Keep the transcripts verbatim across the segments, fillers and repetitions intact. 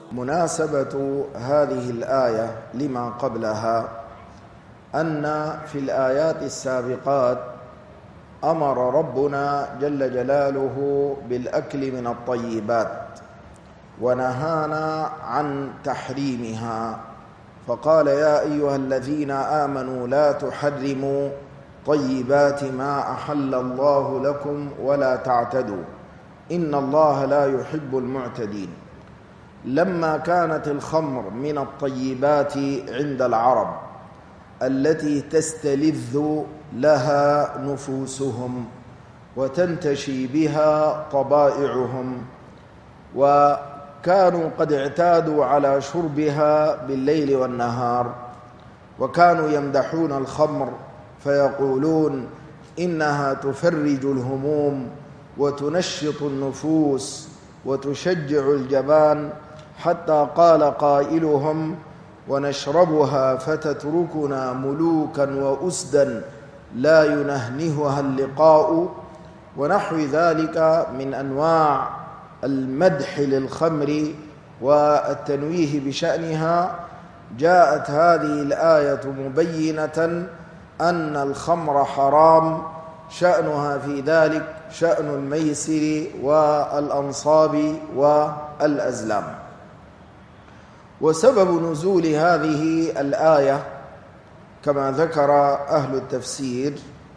مناسبة هذه الآية لما قبلها أن في الآيات السابقات أمر ربنا جل جلاله بالأكل من الطيبات ونهانا عن تحريمها، فقال يا أيها الذين آمنوا لا تحرموا طيبات ما أحل الله لكم ولا تعتدوا إن الله لا يحب المعتدين. لما كانت الخمر من الطيبات عند العرب التي تستلذ لها نفوسهم وتنتشي بها طبائعهم، وكانوا قد اعتادوا على شربها بالليل والنهار، وكانوا يمدحون الخمر فيقولون إنها تفرج الهموم وتنشط النفوس وتشجع الجبان، حتى قال قائلهم ونشربها فتتركنا ملوكا وأسدا لا ينهنهها اللقاء، ونحو ذلك من أنواع المدح للخمر والتنويه بشأنها. جاءت هذه الآية مبينة أن الخمر حرام، شأنها في ذلك شأن الميسر والأنصاب والأزلام. وسبب نزول هذه الآية كما ذكر أهل التفسير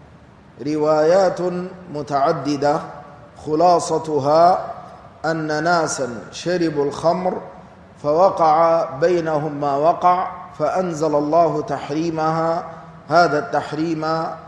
روايات متعددة، خلاصتها أن ناسا شربوا الخمر فوقع بينهم ما وقع، فأنزل الله تحريمها، هذا التحريم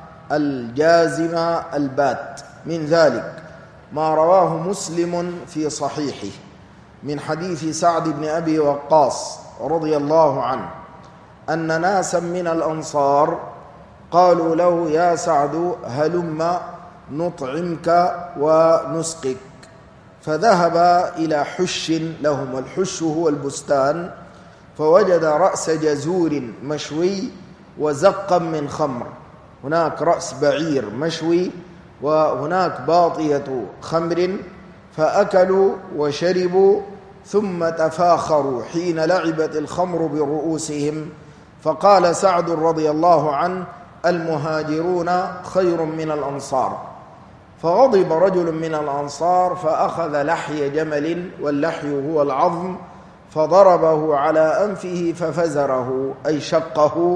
الجازم البات. من ذلك ما رواه مسلم في صحيحه من حديث سعد بن أبي وقاص رضي الله عنه أن ناسا من الأنصار قالوا له يا سعد هلم نطعمك ونسقك، فذهب إلى حش لهم، والحش هو البستان، فوجد رأس جزور مشوي وزقا من خمر، هناك رأس بعير مشوي وهناك باطية خمر، فأكلوا وشربوا ثم تفاخروا حين لعبت الخمر برؤوسهم، فقال سعد رضي الله عنه المهاجرون خير من الأنصار، فغضب رجل من الأنصار فأخذ لحي جمل، واللحي هو العظم، فضربه على أنفه ففزره أي شقه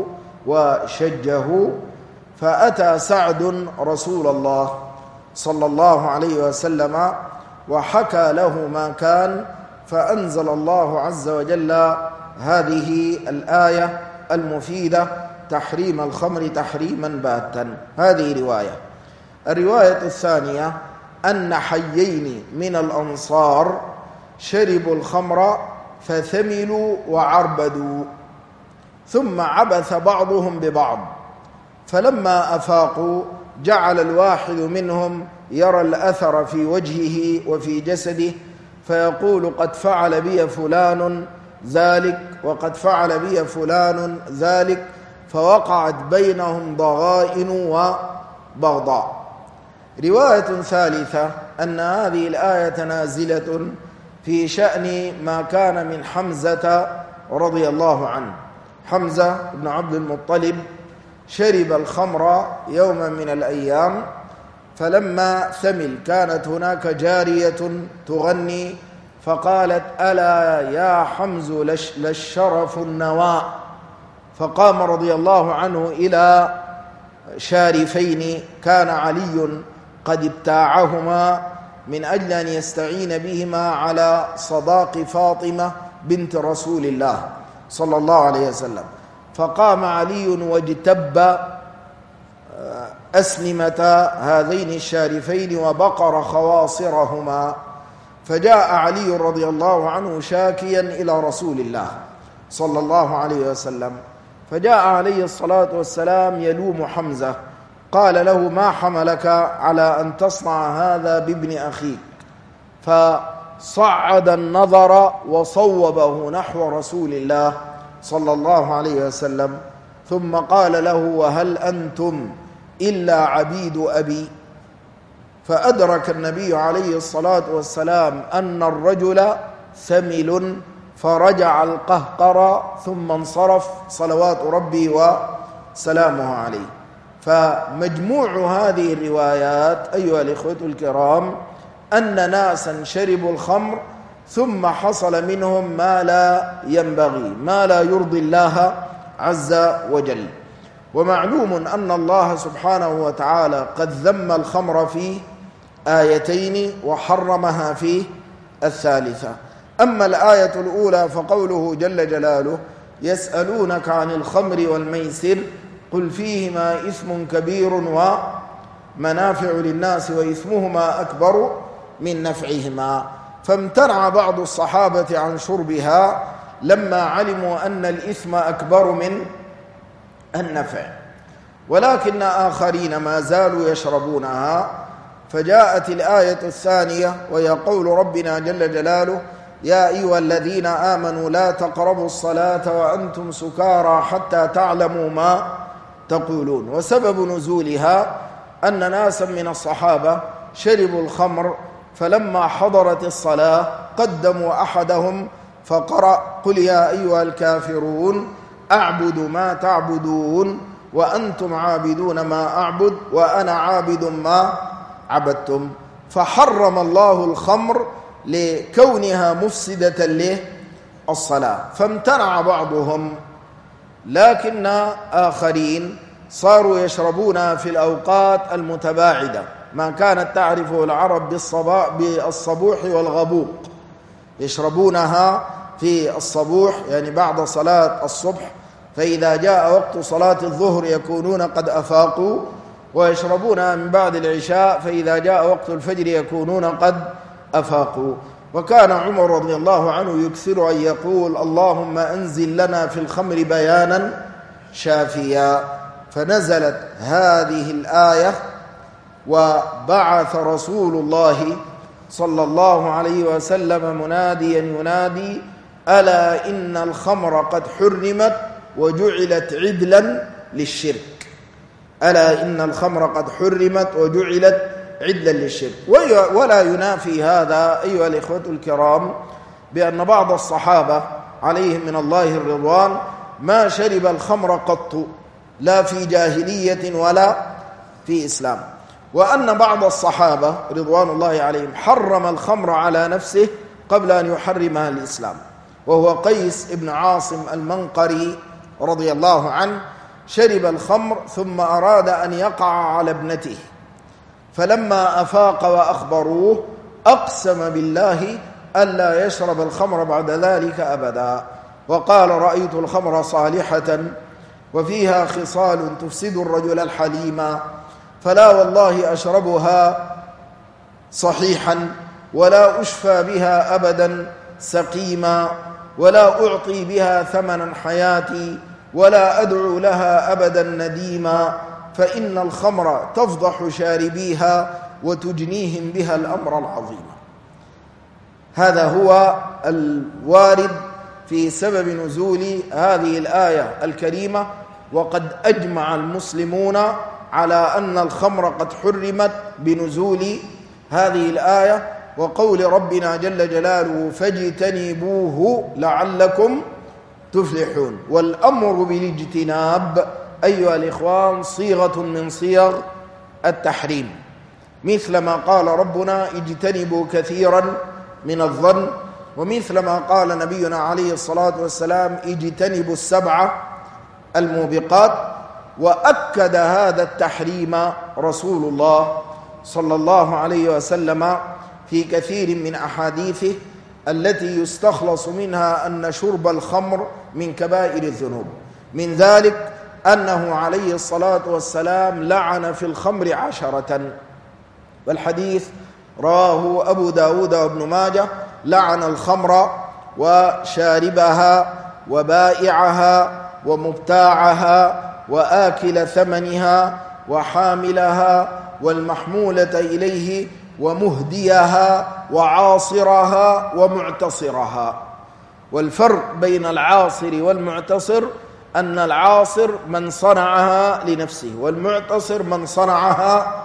وشجه، فأتى سعد رسول الله صلى الله عليه وسلم وحكى له ما كان، فأنزل الله عز وجل هذه الآية المفيدة تحريم الخمر تحريما باتا. هذه رواية. الرواية الثانية أن حيين من الأنصار شربوا الخمر فثملوا وعربدوا، ثم عبث بعضهم ببعض، فلما أفاقوا جعل الواحد منهم يرى الأثر في وجهه وفي جسده فيقول قد فعل بي فلان ذلك وقد فعل بي فلان ذلك، فوقعت بينهم ضغائن وبغضاء. رواية ثالثة أن هذه الآية نازلة في شأن ما كان من حمزة رضي الله عنه. حمزة بن عبد المطلب شرب الخمر يوما من الأيام، فلما ثمل كانت هناك جارية تغني فقالت ألا يا حمز للشرف النواء، فقام رضي الله عنه إلى شارفين كان علي قد ابتاعهما من أجل أن يستعين بهما على صداق فاطمة بنت رسول الله صلى الله عليه وسلم، فقام علي واجتب أسنمة هذين الشارفين وبقر خواصرهما، فجاء علي رضي الله عنه شاكيا إلى رسول الله صلى الله عليه وسلم، فجاء عليه الصلاة والسلام يلوم حمزة، قال له ما حملك على أن تصنع هذا بابن أخيك؟ فصعد النظر وصوبه نحو رسول الله صلى الله عليه وسلم، ثم قال له وهل أنتم إلا عبيد أبي؟ فأدرك النبي عليه الصلاة والسلام أن الرجل ثمل، فرجع القهقرى ثم انصرف صلوات ربي وسلامه عليه. فمجموع هذه الروايات أيها الإخوة الكرام أن ناسا شربوا الخمر ثم حصل منهم ما لا ينبغي، ما لا يرضي الله عز وجل. ومعلوم أن الله سبحانه وتعالى قد ذم الخمر في آيتين وحرمها في الثالثة. أما الآية الأولى فقوله جل جلاله: يسألونك عن الخمر والميسر قل فيهما إثم كبير ومنافع للناس وإثمهما أكبر من نفعهما. فامتنع بعض الصحابة عن شربها لما علموا أن الإثم أكبر من النفع، ولكن آخرين ما زالوا يشربونها. فجاءت الآية الثانية وهي قول ربنا جل جلاله: يا أيها الذين آمنوا لا تقربوا الصلاة وأنتم سكارى حتى تعلموا ما تقولون. وسبب نزولها أن ناسا من الصحابة شربوا الخمر، فلما حضرت الصلاة قدموا أحدهم فقرأ: قل يا أيها الكافرون أعبد ما تعبدون وأنتم عابدون ما أعبد وأنا عابد ما عبدتم. فحرم الله الخمر لكونها مفسدة للصلاة، فامتنع بعضهم، لكن آخرين صاروا يشربونها في الأوقات المتباعدة، ما كانت تعرفه العرب بالصبوح والغبوق، يشربونها في الصبوح يعني بعد صلاة الصبح، فإذا جاء وقت صلاة الظهر يكونون قد أفاقوا، ويشربونها من بعد العشاء، فإذا جاء وقت الفجر يكونون قد أفاقوا. وكان عمر رضي الله عنه يكثر أن يقول: اللهم أنزل لنا في الخمر بيانا شافيا. فنزلت هذه الآية وبعث رسول الله صلى الله عليه وسلم مناديا ينادي: ألا إن الخمر قد حرمت وجعلت عدلا للشرك. ألا إن الخمر قد حرمت وجعلت عدلا للشرك. ولا ينافي هذا أيها الإخوة الكرام بأن بعض الصحابة عليهم من الله الرضوان ما شرب الخمر قط، لا في جاهلية ولا في إسلام، وأن بعض الصحابة رضوان الله عليهم حرم الخمر على نفسه قبل أن يحرمها الإسلام، وهو قيس بن عاصم المنقري رضي الله عنه. شرب الخمر ثم أراد أن يقع على ابنته، فلما أفاق وأخبروه أقسم بالله ألا يشرب الخمر بعد ذلك أبدا، وقال: رأيت الخمر صالحة وفيها خصال تفسد الرجل الحليم، فلا والله أشربها صحيحا ولا أشفى بها أبدا سقيما، ولا أعطي بها ثمنا حياتي ولا أدعو لها أبدا نديما، فإن الخمر تفضح شاربيها وتجنيهم بها الأمر العظيم. هذا هو الوارد في سبب نزول هذه الآية الكريمة. وقد أجمع المسلمون على أن الخمر قد حرمت بنزول هذه الآية وقول ربنا جل جلاله: فاجتنبوه لعلكم تفلحون. والأمر بالاجتناب أيها الإخوان صيغة من صيغ التحريم، مثل ما قال ربنا: اجتنبوا كثيرا من الظن، ومثل ما قال نبينا عليه الصلاة والسلام: اجتنبوا السبع الموبقات. وأكد هذا التحريم رسول الله صلى الله عليه وسلم في كثير من أحاديثه التي يستخلص منها أن شرب الخمر من كبائر الذنوب. من ذلك أنه عليه الصلاة والسلام لعن في الخمر عشرة، والحديث رواه أبو داود وابن ماجه: لعن الخمر وشاربها وبائعها ومبتاعها وآكل ثمنها وحاملها والمحمولة إليه ومهديها وعاصرها ومعتصرها. والفرق بين العاصر والمعتصر أن العاصر من صنعها لنفسه، والمعتصر من صنعها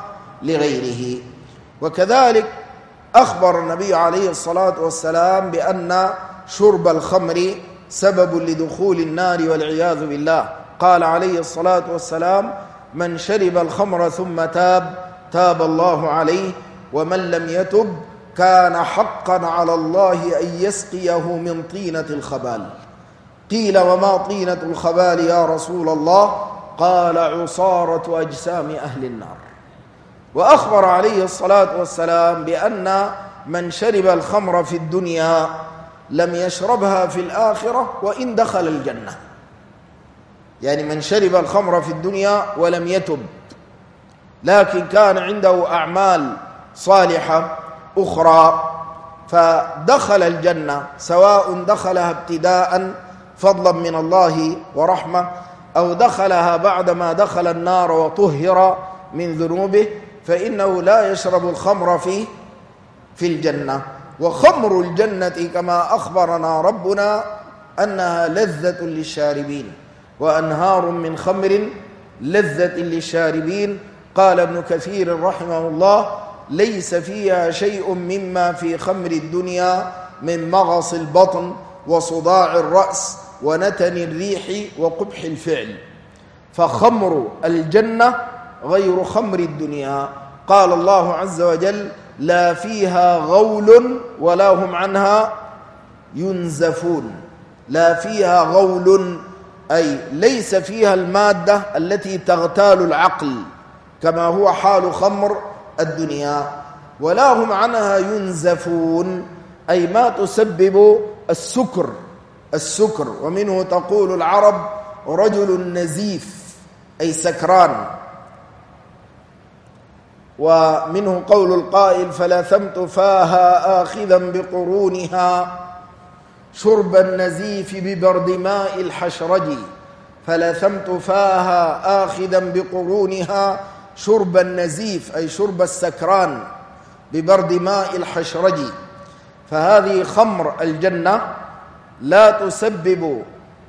لغيره. وكذلك أخبر النبي عليه الصلاة والسلام بأن شرب الخمر سبب لدخول النار والعياذ بالله. قال عليه الصلاة والسلام: من شرب الخمر ثم تاب تاب الله عليه، ومن لم يتب كان حقا على الله أن يسقيه من طينة الخبال. قيل: وما طينة الخبال يا رسول الله؟ قال: عصارة أجسام أهل النار. وأخبر عليه الصلاة والسلام بأن من شرب الخمر في الدنيا لم يشربها في الآخرة وإن دخل الجنة. يعني من شرب الخمر في الدنيا ولم يتب، لكن كان عنده أعمال صالحة أخرى فدخل الجنة، سواء دخلها ابتداء فضلا من الله ورحمة، أو دخلها بعدما دخل النار وطهر من ذنوبه، فإنه لا يشرب الخمر في في الجنة. وخمر الجنة كما أخبرنا ربنا أنها لذة للشاربين، وأنهار من خمر لذة للشاربين. قال ابن كثير رحمه الله: ليس فيها شيء مما في خمر الدنيا من مغص البطن وصداع الرأس ونتن الريح وقبح الفعل، فخمر الجنة غير خمر الدنيا. قال الله عز وجل: لا فيها غول ولا هم عنها ينزفون. لا فيها غول أي ليس فيها المادة التي تغتال العقل كما هو حال خمر الدنيا، ولا هم عنها ينزفون أي ما تسبب السكر السكر ومنه تقول العرب: رجل نزيف أي سكران. ومنه قول القائل: فلثمت فاها آخذا بقرونها شرب النزيف ببرد ماء الحشرج. فلثمت فاها آخذا بقرونها شرب النزيف أي شرب السكران ببرد ماء الحشرج. فهذه خمر الجنة لا تسبب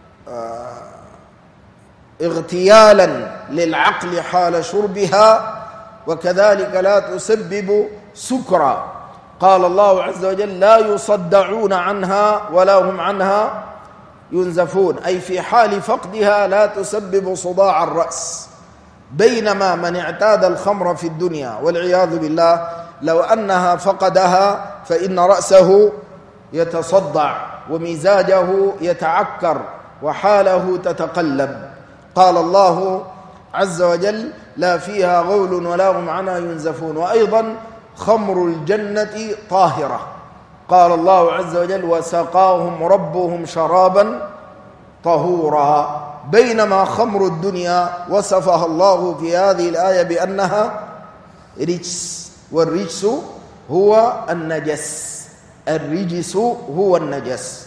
اغتيالا للعقل حال شربها، وكذلك لا تسبب سكرا. قال الله عز وجل: لا يصدعون عنها ولا هم عنها ينزفون، أي في حال فقدها لا تسبب صداع الرأس. بينما من اعتاد الخمر في الدنيا والعياذ بالله لو أنها فقدها فإن رأسه يتصدع ومزاجه يتعكر وحاله تتقلب. قال الله عز وجل: لا فيها غول ولا هم عنها ينزفون. وأيضا خمر الجنة طاهرة. قال الله عز وجل: وسقاهم ربهم شرابا طهورا. بينما خمر الدنيا وصفها الله في هذه الآية بأنها رجس، والرجس هو النجس الرجس هو النجس.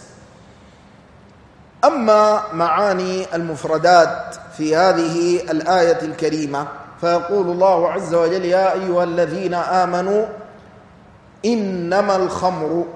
أما معاني المفردات في هذه الآية الكريمة فيقول الله عز وجل: يا أيها الذين آمنوا إنما الخمر.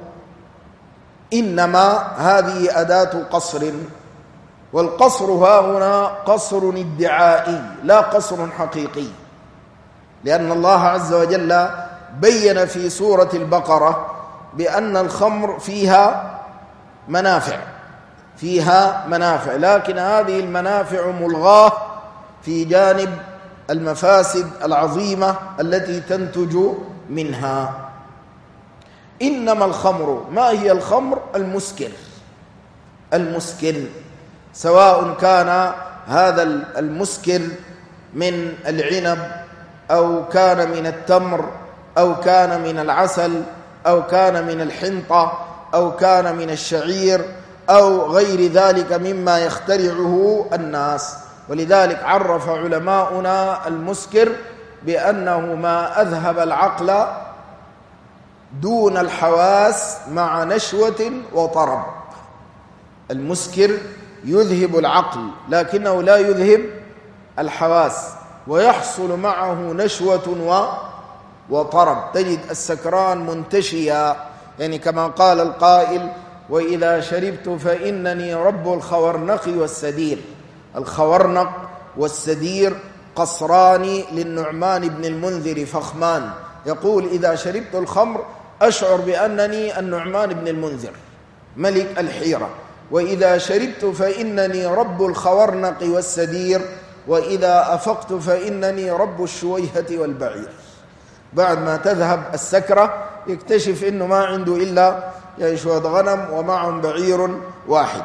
إنما هذه أداة قصر، والقصر ها هنا قصر ادعائي لا قصر حقيقي، لأن الله عز وجل بين في سورة البقرة بأن الخمر فيها منافع فيها منافع لكن هذه المنافع ملغاة في جانب المفاسد العظيمة التي تنتج منها. إنما الخمر، ما هي الخمر؟ المسكر المسكر سواء كان هذا المسكر من العنب أو كان من التمر أو كان من العسل أو كان من الحنطة أو كان من الشعير أو غير ذلك مما يخترعه الناس. ولذلك عرف علماؤنا المسكر بأنه ما أذهب العقل دون الحواس مع نشوة وطرب. المسكر يذهب العقل لكنه لا يذهب الحواس، ويحصل معه نشوة وطرب. تجد السكران منتشيا، يعني كما قال القائل: وإذا شربت فإنني رب الخورنق والسدير. الخورنق والسدير قصران للنعمان بن المنذر فخمان، يقول: إذا شربت الخمر أشعر بأنني النعمان بن المنذر، ملك الحيرة. وإذا شربت فإنني رب الخورنق والسدير، وإذا أفقت فإنني رب الشويهة والبعير. بعد ما تذهب السكرة يكتشف إنه ما عنده إلا يعني شوية غنم ومعهم بعير واحد.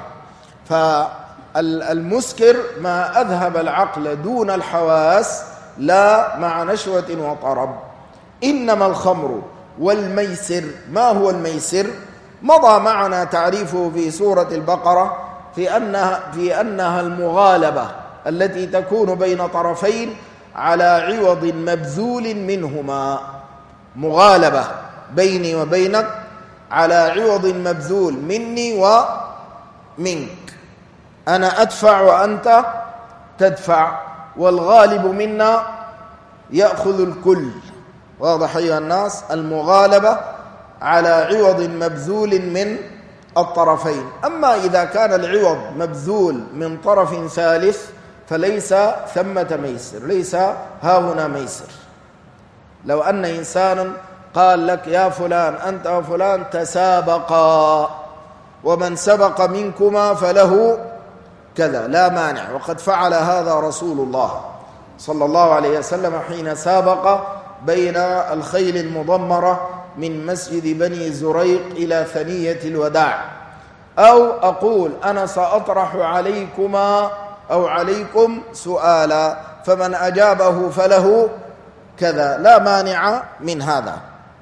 فالمسكر ما أذهب العقل دون الحواس، لا مع نشوة وطرب. إنما الخمر والميسر. ما هو الميسر؟ مضى معنا تعريفه في سورة البقرة في أنها, في أنها المغالبة التي تكون بين طرفين على عوض مبذول منهما. مغالبة بيني وبينك على عوض مبذول مني ومنك، أنا أدفع وأنت تدفع، والغالب منا يأخذ الكل. واضح أيها الناس؟ المغالبة على عوض مبذول من الطرفين. أما إذا كان العوض مبذول من طرف ثالث فليس ثمة ميسر، ليس هاهنا ميسر. لو أن إنسانا قال لك يا فلان أنت وفلان تسابقا ومن سبق منكما فله كذا، لا مانع، وقد فعل هذا رسول الله صلى الله عليه وسلم حين سابق بين الخيل المضمرة من مسجد بني زريق إلى ثنية الوداع. أو أقول أنا سأطرح عليكما أو عليكم سؤالا فمن أجابه فله كذا، لا مانع من هذا.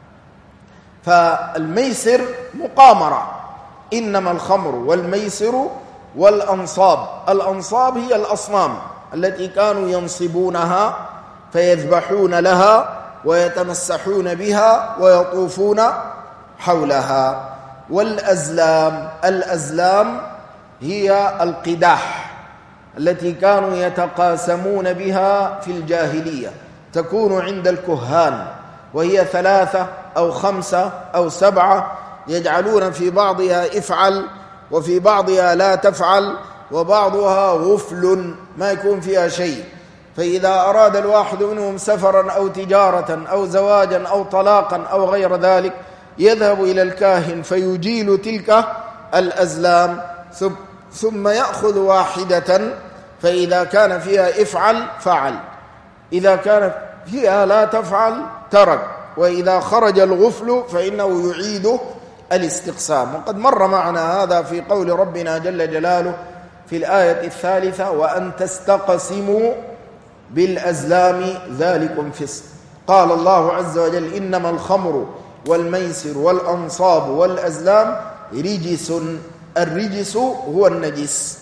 فالميسر مقامرة. إنما الخمر والميسر والأنصاب. الأنصاب هي الأصنام التي كانوا ينصبونها فيذبحون لها ويتمسحون بها ويطوفون حولها. والأزلام. الأزلام هي القداح التي كانوا يتقاسمون بها في الجاهلية، تكون عند الكهان، وهي ثلاثة أو خمسة أو سبعة، يجعلون في بعضها افعل وفي بعضها لا تفعل، وبعضها غفل ما يكون فيها شيء. فإذا أراد الواحد منهم سفرا أو تجارة أو زواجا أو طلاقا أو غير ذلك يذهب إلى الكاهن فيجيل تلك الأزلام ثم يأخذ واحدة، فإذا كان فيها افعل فعل، إذا كان فيها لا تفعل ترك، وإذا خرج الغفل فإنه يعيد الاستقسام. وقد مر معنا هذا في قول ربنا جل جلاله في الآية الثالثة وأن تستقسموا بالأزلام ذلكم فسق. قال الله عز وجل إنما الخمر والميسر والأنصاب والأزلام رجس. الرجس هو النجس،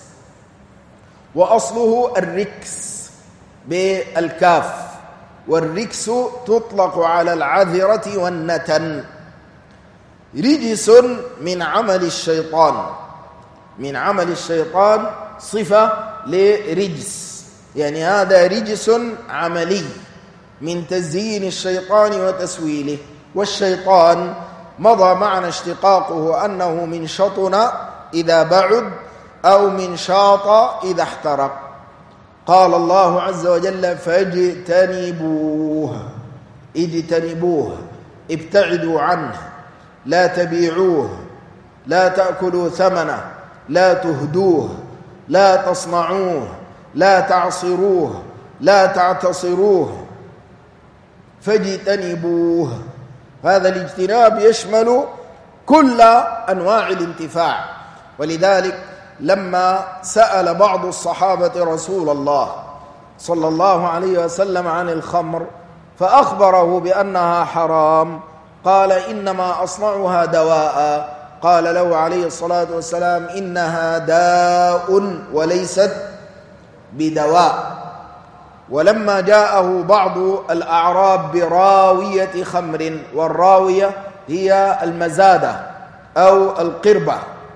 وأصله الركس بالكاف، والركس تطلق على العذرة والنتن. رجس من عمل الشيطان، من عمل الشيطان صفة لرجس، يعني هذا رجس عملي من تزيين الشيطان وتسويله. والشيطان مضى معنا اشتقاقه أنه من شطن إذا بعد أو من شاط إذا احترق. قال الله عز وجل فاجتنبوه. اجتنبوه، ابتعدوا عنه، لا تبيعوه، لا تأكلوا ثمنه، لا تهدوه، لا تصنعوه، لا تعصروه، لا تعتصروه، فاجتنبوه. هذا الاجتناب يشمل كل أنواع الانتفاع. ولذلك لما سأل بعض الصحابة رسول الله صلى الله عليه وسلم عن الخمر فأخبره بأنها حرام، قال إنما أصنعها دواء. قال له عليه الصلاة والسلام إنها داء وليست بدواء. ولما جاءه بعض الأعراب براوية خمر، والراوية هي المزادة أو القربة،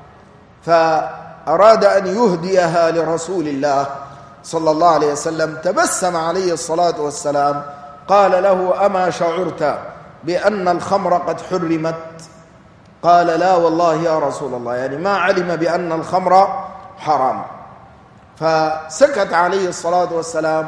فأراد أن يهديها لرسول الله صلى الله عليه وسلم، تبسم عليه الصلاة والسلام قال له أما شعرت بأن الخمر قد حرمت؟ قال لا والله يا رسول الله، يعني ما علم بأن الخمر حرام. فسكت عليه الصلاة والسلام،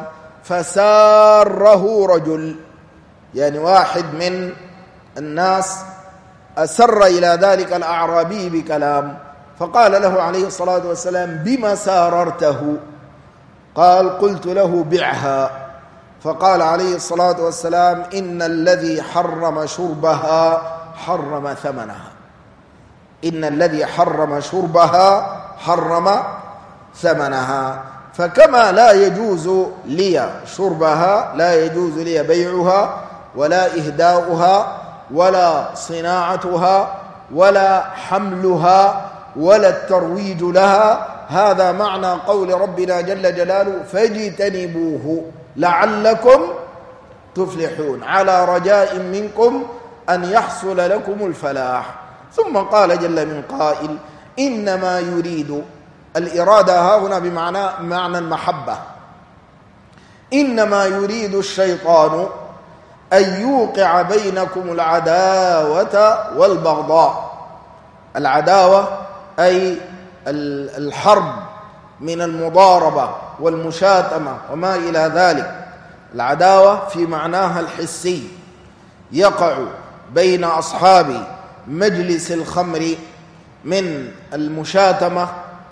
فساره رجل، يعني واحد من الناس أسر إلى ذلك الأعرابي بكلام، فقال له عليه الصلاة والسلام: بما ساررته؟ قال: قلت له: بعها. فقال عليه الصلاة والسلام: إن الذي حرم شربها حرم ثمنها، إن الذي حرم شربها حرم ثمنها. فكما لا يجوز لي شربها لا يجوز لي بيعها ولا إهداؤها ولا صناعتها ولا حملها ولا الترويج لها. هذا معنى قول ربنا جل جلاله: فاجتنبوه لعلكم تفلحون، على رجاء منكم أن يحصل لكم الفلاح. ثم قال جل من قائل: إنما يريد، الإرادة ها هنا بمعنى معنى المحبة، إنما يريد الشيطان أن يوقع بينكم العداوة والبغضاء. العداوة أي الحرب من المضاربة والمشاتمة وما إلى ذلك. العداوة في معناها الحسي، يقع بين أصحاب مجلس الخمر من المشاتمة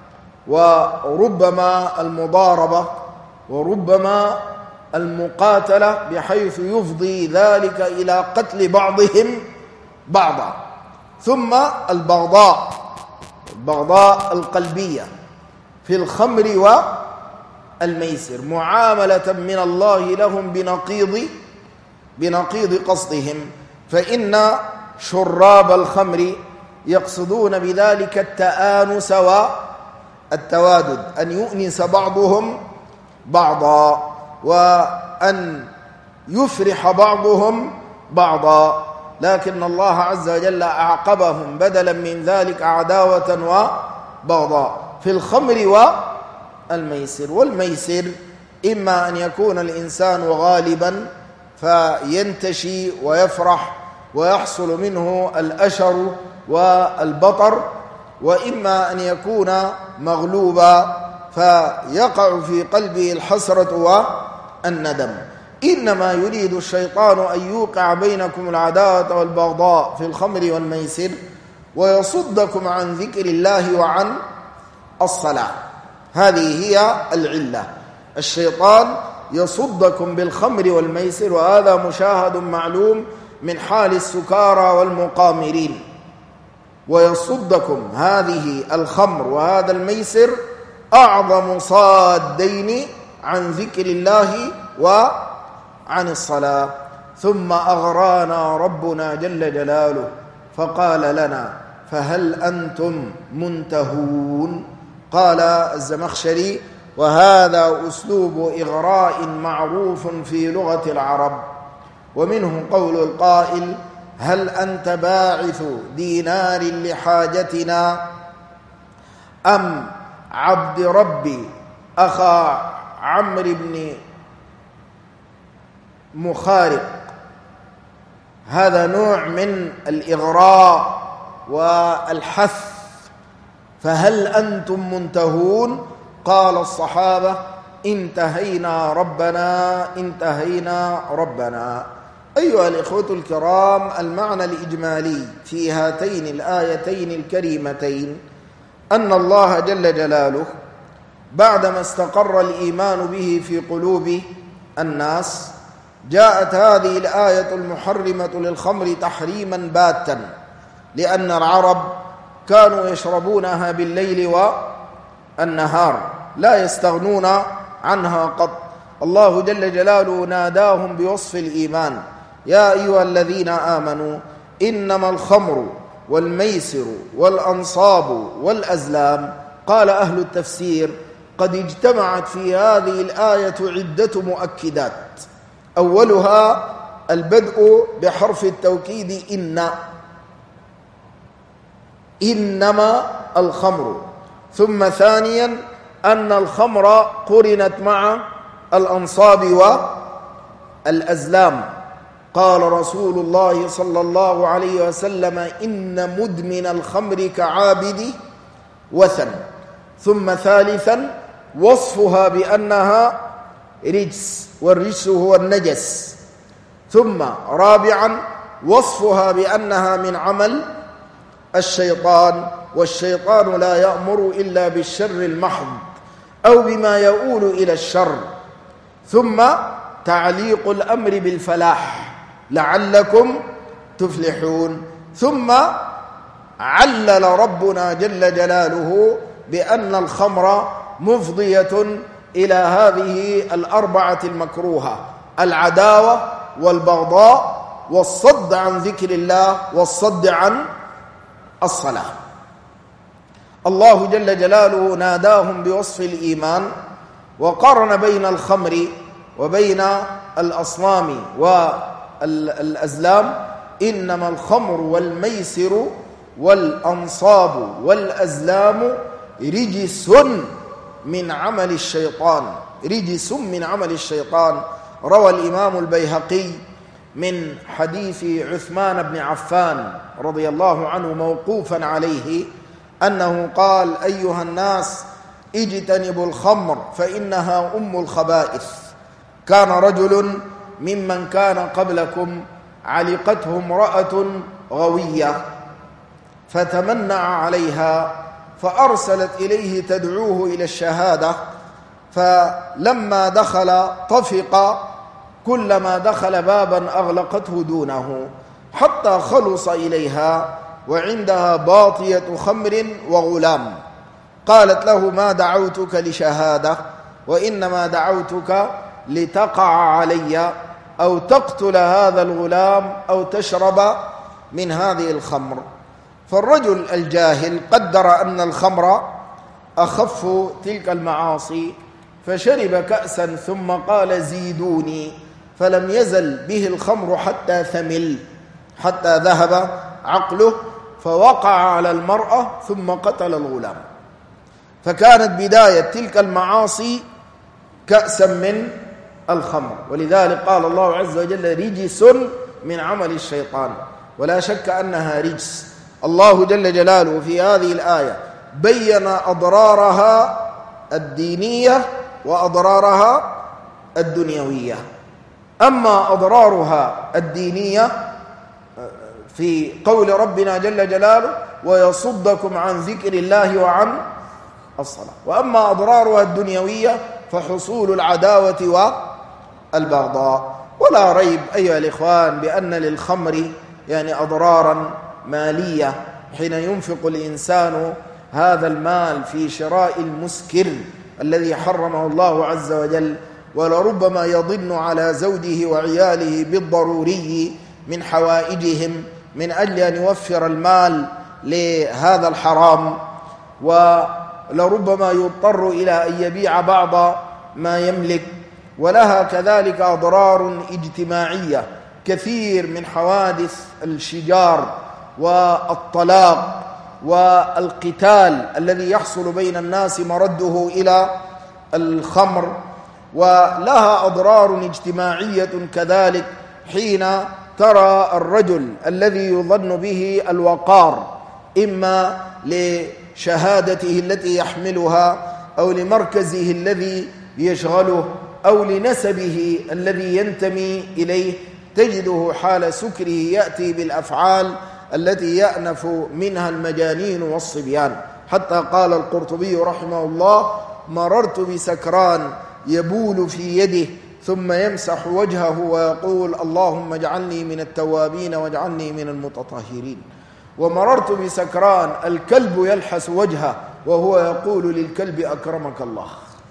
وربما المضاربة وربما المقاتلة، بحيث يفضي ذلك إلى قتل بعضهم بعضا. ثم البغضاء، البغضاء القلبية في الخمر والميسر، معاملة من الله لهم بنقيض بنقيض قصدهم. فإن شراب الخمر يقصدون بذلك التآنس والتوادد، أن يؤنس بعضهم بعضا وأن يفرح بعضهم بعضا، لكن الله عز وجل أعقبهم بدلا من ذلك عداوة وبغضاء في الخمر والميسر. والميسر إما أن يكون الإنسان غالبا فينتشي ويفرح ويحصل منه الأشر والبطر، وإما أن يكون مغلوبا فيقع في قلبه الحسرة والندم. إنما يريد الشيطان أن يوقع بينكم العداوة والبغضاء في الخمر والميسر ويصدكم عن ذكر الله وعن الصلاة. هذه هي العلة، الشيطان يصدكم بالخمر والميسر، وهذا مشاهد معلوم من حال السكارى والمقامرين. ويصدكم، هذه الخمر وهذا الميسر أعظم صادين عن ذكر الله وعن الصلاة. ثم أغرانا ربنا جل جلاله فقال لنا: فهل أنتم منتهون؟ قال الزمخشري: وهذا أسلوب إغراء معروف في لغة العرب، ومنه قول القائل: هل أنت باعث دينار لحاجتنا أم عبد ربي أخا عمرو بن مخارق؟ هذا نوع من الإغراء والحث. فهل أنتم منتهون؟ قال الصحابة: انتهينا ربنا انتهينا ربنا. أيها الإخوة الكرام، المعنى الإجمالي في هاتين الآيتين الكريمتين أن الله جل جلاله بعدما استقر الإيمان به في قلوب الناس، جاءت هذه الآية المحرمة للخمر تحريما باتا، لأن العرب كانوا يشربونها بالليل والنهار لا يستغنون عنها قط. الله جل جلاله ناداهم بوصف الإيمان: يا أيها الذين آمنوا إنما الخمر والميسر والأنصاب والأزلام. قال أهل التفسير: قد اجتمعت في هذه الآية عدة مؤكدات، أولها البدء بحرف التوكيد إن، إنما الخمر. ثم ثانيا أن الخمر قرنت مع الأنصاب والأزلام. قال رسول الله صلى الله عليه وسلم: إن مدمن الخمر كعابد وثن. ثم ثالثا وصفها بأنها رجس، والرجس هو النجس. ثم رابعا وصفها بأنها من عمل الشيطان، والشيطان لا يأمر إلا بالشر المحض أو بما يؤول إلى الشر. ثم تعليق الأمر بالفلاح لعلكم تفلحون. ثم علل ربنا جل جلاله بأن الخمر مفضية إلى هذه الأربعة المكروهة: العداوة والبغضاء والصد عن ذكر الله والصد عن الصلاة. الله جل جلاله ناداهم بوصف الإيمان وقارن بين الخمر وبين الأصنام والأزلام: إنما الخمر والميسر والأنصاب والأزلام رجس من عمل الشيطان، رجس من عمل الشيطان. روى الإمام البيهقي من حديث عثمان بن عفان رضي الله عنه موقوفا عليه أنه قال: أيها الناس اجتنبوا الخمر فإنها أم الخبائث. كان رجل ممن كان قبلكم علقته امرأة غوية فتمنع عليها فأرسلت إليه تدعوه إلى الشهادة، فلما دخل طفق، كلما دخل بابا أغلقته دونه حتى خلص إليها وعندها باطية خمر وغلام. قالت له: ما دعوتك لشهادة، وإنما دعوتك لتقع علي أو تقتل هذا الغلام أو تشرب من هذه الخمر. فالرجل الجاهل قدر أن الخمر أخف تلك المعاصي فشرب كأسا ثم قال: زيدوني، فلم يزل به الخمر حتى ثمل، حتى ذهب عقله، فوقع على المرأة ثم قتل الغلام. فكانت بداية تلك المعاصي كأسا من الخمر. ولذلك قال الله عز وجل: رجس من عمل الشيطان. ولا شك أنها رجس. الله جل جلاله في هذه الآية بين أضرارها الدينية وأضرارها الدنيوية. أما أضرارها الدينية في قول ربنا جل جلاله: ويصدكم عن ذكر الله وعن الصلاة. وأما أضرارها الدنيوية فحصول العداوة والبغضاء. ولا ريب أيها الإخوان بأن للخمر يعني أضرارا مالية، حين ينفق الإنسان هذا المال في شراء المسكر الذي حرمه الله عز وجل، ولربما يضن على زوجه وعياله بالضروري من حوائجهم من أجل أن يوفر المال لهذا الحرام، ولربما يضطر إلى أن يبيع بعض ما يملك. ولها كذلك أضرار اجتماعية، كثير من حوادث الشجار والطلاق والقتال الذي يحصل بين الناس مرده إلى الخمر. ولها أضرار اجتماعية كذلك، حين ترى الرجل الذي يظن به الوقار، إما لشهادته التي يحملها أو لمركزه الذي يشغله أو لنسبه الذي ينتمي إليه، تجده حال سكره يأتي بالأفعال التي يأنف منها المجانين والصبيان. حتى قال القرطبي رحمه الله: مررت بسكران يبول في يده ثم يمسح وجهه ويقول: اللهم اجعلني من التوابين واجعلني من المتطهرين. ومررت بسكران الكلب يلحس وجهه وهو يقول للكلب: أكرمك الله.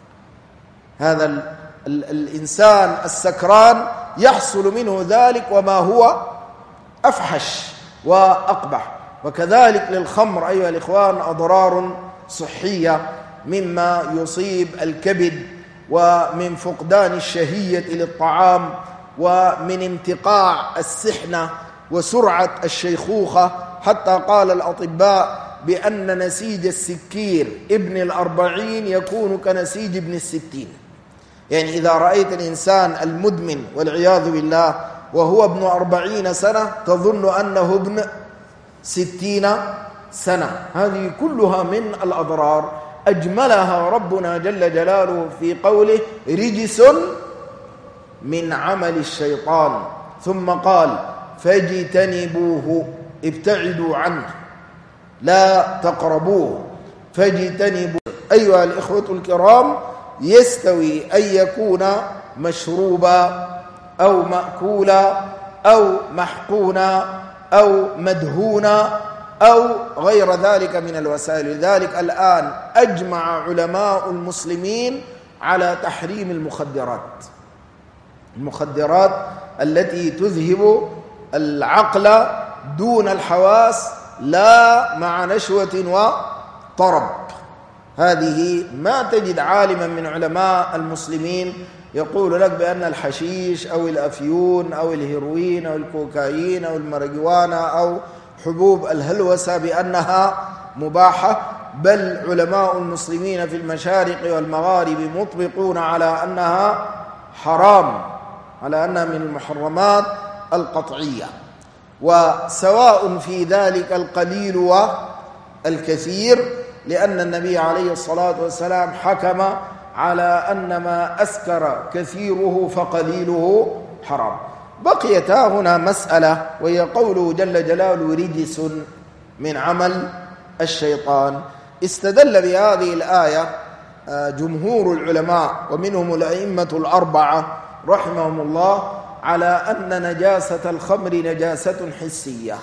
هذا ال ال الإنسان السكران يحصل منه ذلك وما هو أفحش وأقبح. وكذلك للخمر أيها الإخوان أضرار صحية، مما يصيب الكبد، ومن فقدان الشهية للطعام، ومن انتقاع السحنة وسرعة الشيخوخة. حتى قال الأطباء بأن نسيج السكير ابن الأربعين يكون كنسيج ابن الستين. يعني إذا رأيت الإنسان المدمن والعياذ بالله وهو ابن أربعين سنة تظن أنه ابن ستين سنة. هذه كلها من الأضرار أجملها ربنا جل جلاله في قوله: رجس من عمل الشيطان. ثم قال: فاجتنبوه، ابتعدوا عنه، لا تقربوه، فاجتنبوه. أيها الإخوة الكرام، يستوي أن يكون مشروبا أو مأكولا أو محقونا أو مدهونا أو غير ذلك من الوسائل. لذلك الآن أجمع علماء المسلمين على تحريم المخدرات، المخدرات التي تذهب العقل دون الحواس، لا مع نشوة وطرب. هذه ما تجد عالما من علماء المسلمين يقول لك بأن الحشيش أو الأفيون أو الهيروين أو الكوكايين أو الماريجوانا أو حبوب الهلوسة بأنها مباحة، بل علماء المسلمين في المشارق والمغارب مطبقون على أنها حرام، على أنها من المحرمات القطعية. وسواء في ذلك القليل والكثير، لأن النبي عليه الصلاة والسلام حكم على أن ما أسكر كثيره فقليله حرام. بقيت هنا مسألة، وهي قوله جل جلاله رجس من عمل الشيطان. استدل بهذه الآية جمهور العلماء ومنهم الأئمة الأربعة رحمهم الله على أن نجاسة الخمر نجاسة حسية،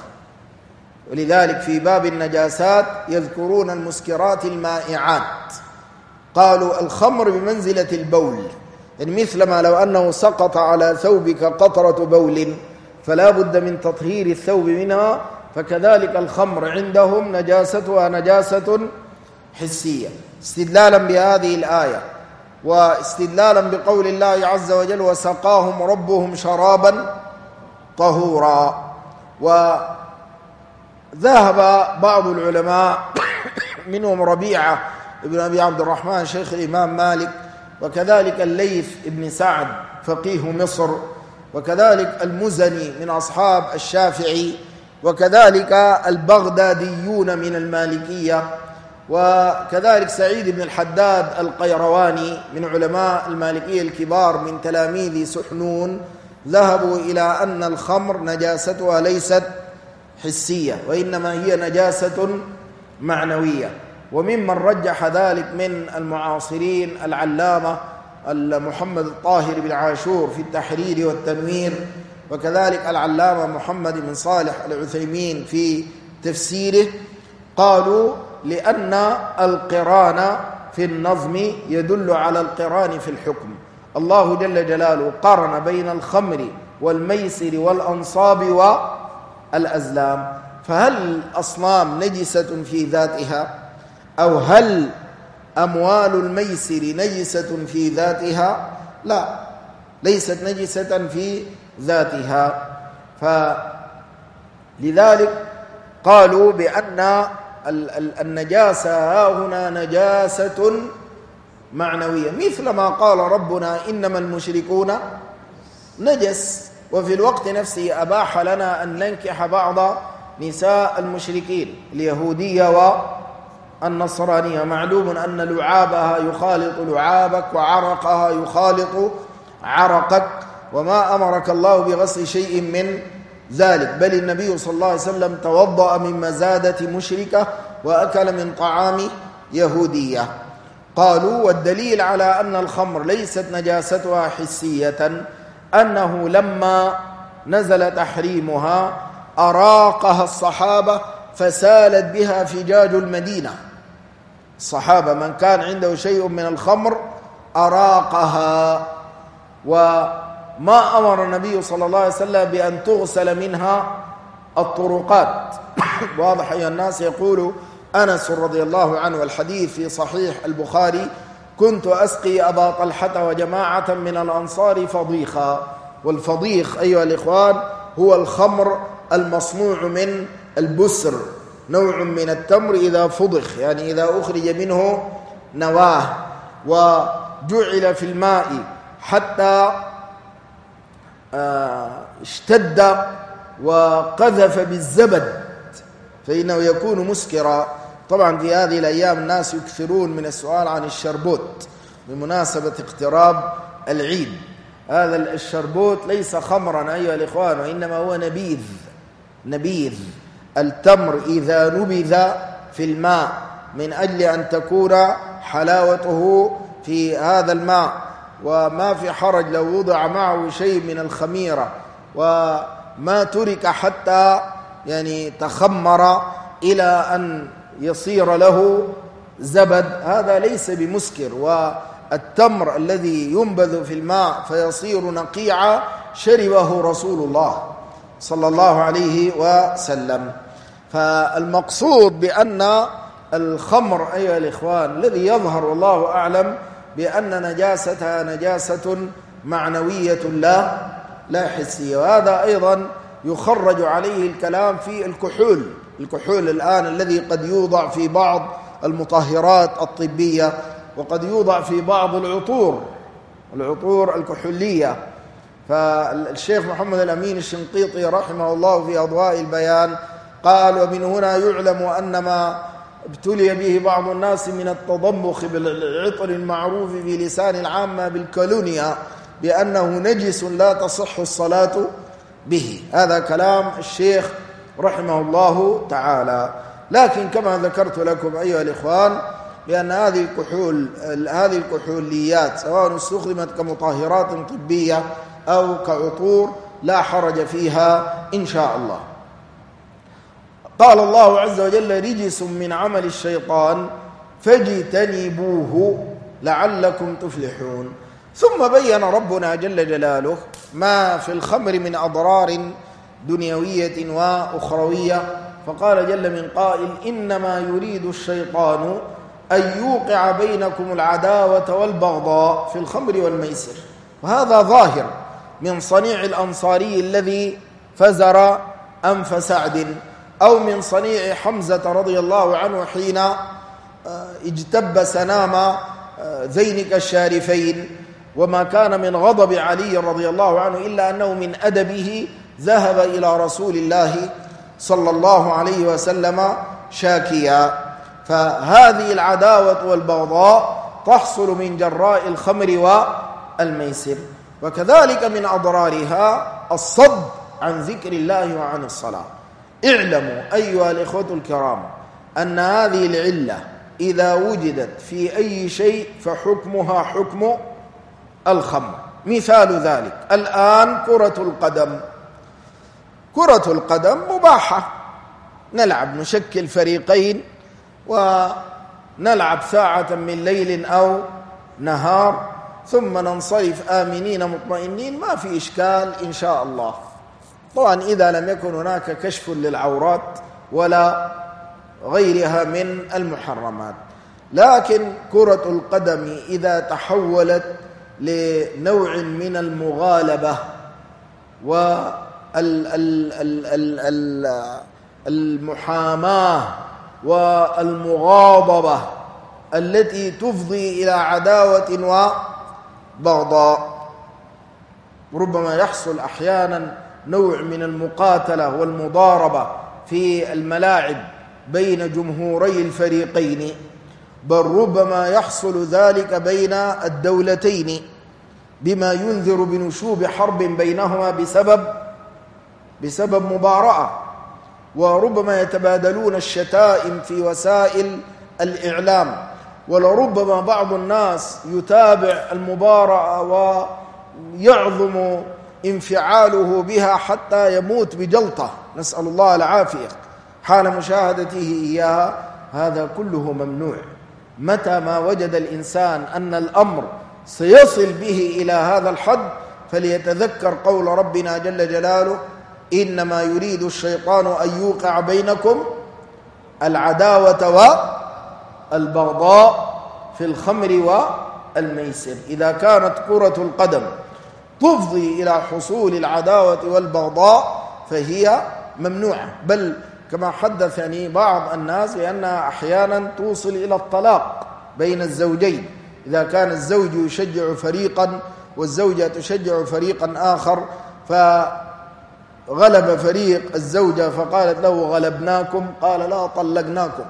ولذلك في باب النجاسات يذكرون المسكرات المائعات، قالوا الخمر بمنزلة البول، يعني مثلما لو أنه سقط على ثوبك قطرة بول فلا بد من تطهير الثوب منها، فكذلك الخمر عندهم نجاستها نجاسة حسية، استدلالا بهذه الآية واستدلالا بقول الله عز وجل وسقاهم ربهم شرابا طهورا. وذهب بعض العلماء منهم ربيعة ابن أبي عبد الرحمن شيخ الإمام مالك، وكذلك الليث ابن سعد فقيه مصر، وكذلك المزني من أصحاب الشافعي، وكذلك البغداديون من المالكية، وكذلك سعيد بن الحداد القيرواني من علماء المالكية الكبار من تلاميذ سحنون، ذهبوا إلى أن الخمر نجاستها ليست حسية وإنما هي نجاسة معنوية. وممن رجح ذلك من المعاصرين العلامة محمد الطاهر بن عاشور في التحرير والتنوير، وكذلك العلامة محمد بن صالح العثيمين في تفسيره، قالوا لأن القران في النظم يدل على القران في الحكم. الله جل جلاله قرن بين الخمر والميسر والأنصاب والأزلام، فهل الأصنام نجسة في ذاتها؟ أو هل أموال الميسر نجسة في ذاتها؟ لا، ليست نجسة في ذاتها. فلذلك قالوا بأن النجاسة ها هنا نجاسة معنوية، مثل ما قال ربنا إنما المشركون نجس، وفي الوقت نفسه أباح لنا أن ننكح بعض نساء المشركين اليهودية والنصرانية. معلوم أن لعابها يخالط لعابك وعرقها يخالط عرقك، وما أمرك الله بغسل شيء من ذلك، بل النبي صلى الله عليه وسلم توضأ من مزادة مشركة وأكل من طعام يهودية. قالوا والدليل على أن الخمر ليست نجاستها حسية أنه لما نزل تحريمها أراقها الصحابة فسالت بها فجاج المدينة. الصحابة من كان عنده شيء من الخمر أراقها، وما أمر النبي صلى الله عليه وسلم بأن تغسل منها الطرقات. واضح أيها الناس. يقول أنس رضي الله عنه والحديث في صحيح البخاري كنت أسقي أبا طلحة وجماعة من الأنصار فضيخا، والفضيخ أيها الإخوان هو الخمر المصنوع من البسر، نوع من التمر إذا فضخ، يعني إذا أخرج منه نواه وجعل في الماء حتى اشتد وقذف بالزبد فإنه يكون مسكرا. طبعا في هذه الأيام الناس يكثرون من السؤال عن الشربوت بمناسبة اقتراب العيد. هذا الشربوت ليس خمرا أيها الإخوان، وإنما هو نبيذ. نبيذ التمر إذا نبذ في الماء من أجل أن تكون حلاوته في هذا الماء، وما في حرج لو وضع معه شيء من الخميرة وما ترك حتى يعني تخمر إلى أن يصير له زبد، هذا ليس بمسكر. والتمر الذي ينبذ في الماء فيصير نقيعا شربه رسول الله صلى الله عليه وسلم. فالمقصود بأن الخمر أيها الإخوان الذي يظهر والله أعلم بأن نجاستها نجاسة معنوية لا لا حسية. وهذا أيضا يخرج عليه الكلام في الكحول. الكحول الآن الذي قد يوضع في بعض المطهرات الطبية، وقد يوضع في بعض العطور العطور الكحولية. فالشيخ محمد الأمين الشنقيطي رحمه الله في أضواء البيان قال: ومن هنا يعلم أن ما ابتلي به بعض الناس من التضمخ بالعطر المعروف في لسان العامة بالكالونيا بأنه نجس لا تصح الصلاة به. هذا كلام الشيخ رحمه الله تعالى. لكن كما ذكرت لكم أيها الإخوان بأن هذه الكحول هذه الكحوليات سواء استخدمت كمطهرات طبية أو كعطور لا حرج فيها إن شاء الله. قال الله عز وجل: رجس من عمل الشيطان فاجتنبوه لعلكم تفلحون. ثم بين ربنا جل جلاله ما في الخمر من أضرار دنيوية وأخروية، فقال جل من قائل: إنما يريد الشيطان أن يوقع بينكم العداوة والبغضاء في الخمر والميسر. وهذا ظاهر من صنيع الأنصاري الذي فزر أنف سعد، أو من صنيع حمزة رضي الله عنه حين اجتب سنام ذينك الشارفين، وما كان من غضب علي رضي الله عنه إلا أنه من أدبه ذهب إلى رسول الله صلى الله عليه وسلم شاكيا. فهذه العداوة والبغضاء تحصل من جراء الخمر والميسر. وكذلك من أضرارها الصد عن ذكر الله وعن الصلاة. اعلموا أيها الإخوة الكرام أن هذه العلة إذا وجدت في أي شيء فحكمها حكم الخمر. مثال ذلك الآن كرة القدم. كرة القدم مباحة، نلعب نشكل فريقين ونلعب ساعة من ليل أو نهار ثم ننصرف آمنين مطمئنين، ما في إشكال إن شاء الله. طبعا إذا لم يكن هناك كشف للعورات ولا غيرها من المحرمات. لكن كرة القدم إذا تحولت لنوع من المغالبة والمحاماة والمغاضبة التي تفضي إلى عداوة وبغضاء، ربما يحصل أحيانا نوع من المقاتلة والمضاربة في الملاعب بين جمهوري الفريقين، بل ربما يحصل ذلك بين الدولتين بما ينذر بنشوب حرب بينهما بسبب بسبب مباراة، وربما يتبادلون الشتائم في وسائل الإعلام، ولربما بعض الناس يتابع المباراة ويعظم انفعاله بها حتى يموت بجلطة، نسأل الله العافية حال مشاهدته إياها. هذا كله ممنوع. متى ما وجد الإنسان أن الأمر سيصل به إلى هذا الحد فليتذكر قول ربنا جل جلاله: إنما يريد الشيطان أن يوقع بينكم العداوة والبغضاء في الخمر والميسر. إذا كانت كرة القدم تفضي إلى حصول العداوة والبغضاء فهي ممنوعة، بل كما حدثني بعض الناس بأنها أحيانا توصل إلى الطلاق بين الزوجين، إذا كان الزوج يشجع فريقا والزوجة تشجع فريقا آخر، فغلب فريق الزوجة فقالت له غلبناكم، قال لا طلقناكم.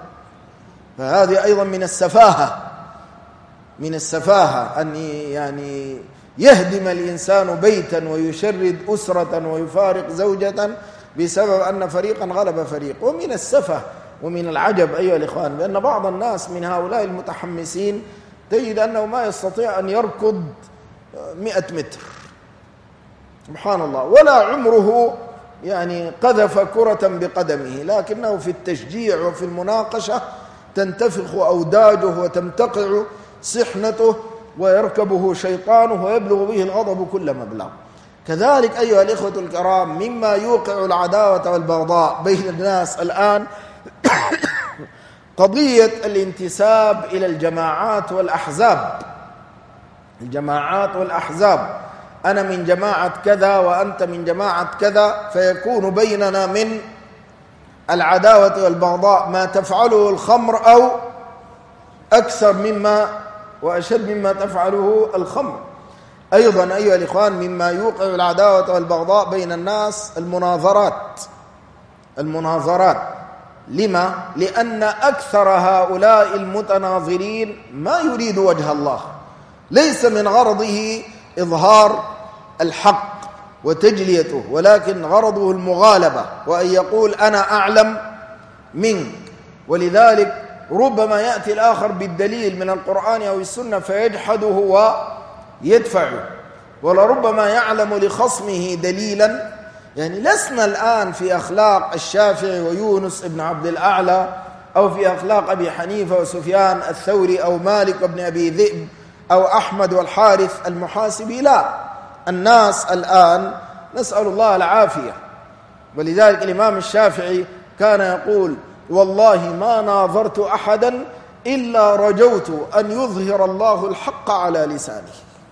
فهذه أيضا من السفاهة من السفاهة أن يعني يهدم الإنسان بيتا ويشرد أسرة ويفارق زوجة بسبب أن فريقا غلب فريق. ومن السفه ومن العجب أيها الإخوان بأن بعض الناس من هؤلاء المتحمسين تجد أنه ما يستطيع أن يركض مئة متر سبحان الله، ولا عمره يعني قذف كرة بقدمه، لكنه في التشجيع وفي المناقشة تنتفخ أوداجه وتمتقع صحنته ويركبه شيطانه ويبلغ به الغضب كل مبلغ. كذلك أيها الإخوة الكرام مما يوقع العداوة والبغضاء بين الناس الآن قضية الانتساب إلى الجماعات والأحزاب. الجماعات والأحزاب، أنا من جماعة كذا وأنت من جماعة كذا، فيكون بيننا من العداوة والبغضاء ما تفعله الخمر أو أكثر مما وأشد مما تفعله الخمر. أيضا أيها الإخوان مما يوقع العداوة والبغضاء بين الناس المناظرات. المناظرات لما؟ لأن أكثر هؤلاء المتناظرين ما يريد وجه الله، ليس من غرضه إظهار الحق وتجليته، ولكن غرضه المغالبة وأن يقول أنا أعلم منك. ولذلك ربما يأتي الآخر بالدليل من القرآن أو السنة فيجحده ويدفعه، ولربما يعلم لخصمه دليلا. يعني لسنا الآن في أخلاق الشافعي ويونس ابن عبد الأعلى أو في أخلاق أبي حنيفة وسفيان الثوري أو مالك وابن أبي ذئب أو أحمد والحارث المحاسبي، لا، الناس الآن نسأل الله العافية. ولذلك الإمام الشافعي كان يقول والله ما ناظرت أحدا إلا رجوت أن يظهر الله الحق على لسانه،